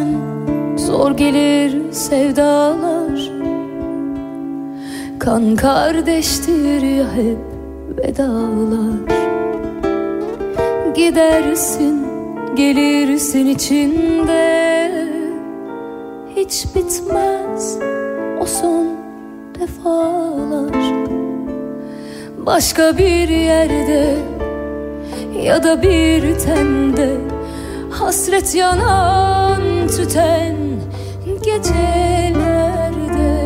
zor gelir sevdalar. Kan kardeştir ya hep vedalar. Gidersin gelirsin içinde, hiç bitmez o son defalar. Başka bir yerde ya da bir tende, hasret yanan tüten gecelerde.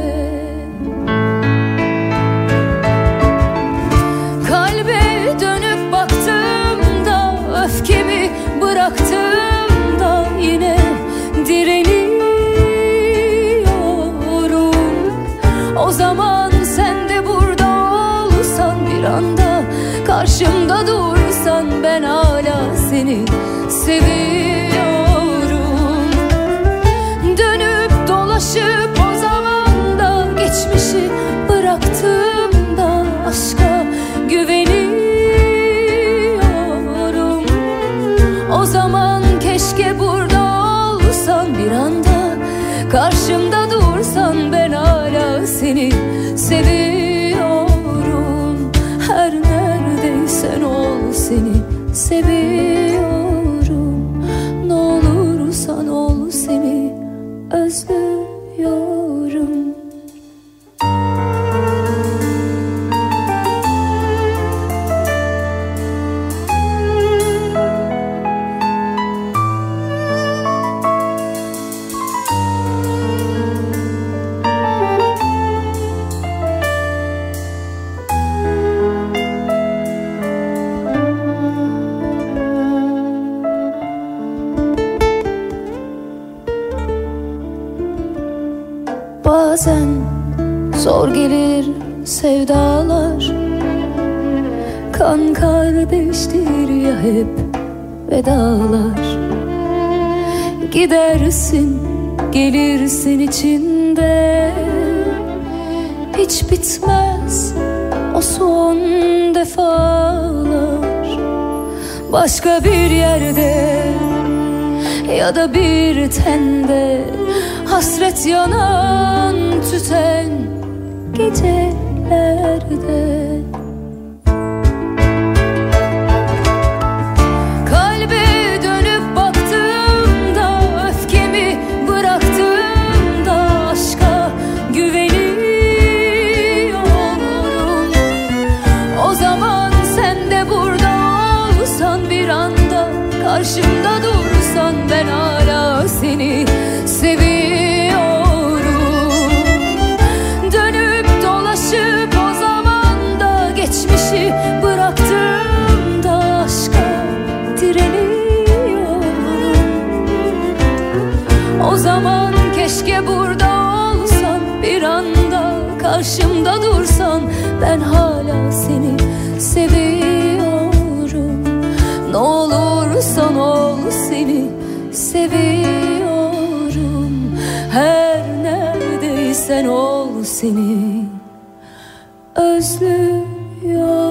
Kalbe dönüp baktığımda, öfkemi bıraktığımda yine direniyorum. O zaman sen de burada olsan, bir anda karşımda dursan, ben hala seni seviyorum. Dönüp dolaşıp o zaman da, geçmişi bıraktığımda aşka güveniyorum. O zaman keşke burada olsan, bir anda karşımda dursan, ben hala seni seviyorum. Her neredeysen ol, seni seviyorum. Ne olursan ol, seni özlüyorum. Bazen zor gelir sevdalar. Kan kardeştir ya hep vedalar. Gidersin gelirsin içinde, hiç bitmez o son defalar. Başka bir yerde ya da bir tende, hasret yanan tüten gecelerde. Kalbe dönüp baktığımda, öfkemi bıraktığımda aşka güveniyorum. O zaman sen de burada olsan, bir anda karşımda dursan, ben hala seni seviyorum. Dönüp dolaşıp o zaman da, geçmişi bıraktığımda aşka direniyorum. O zaman keşke burada olsan, bir anda karşımda dursan, ben hala seni seviyorum. Ne olursan ol, seni seviyorum. Her neredeysen ol, seni özlüyorum.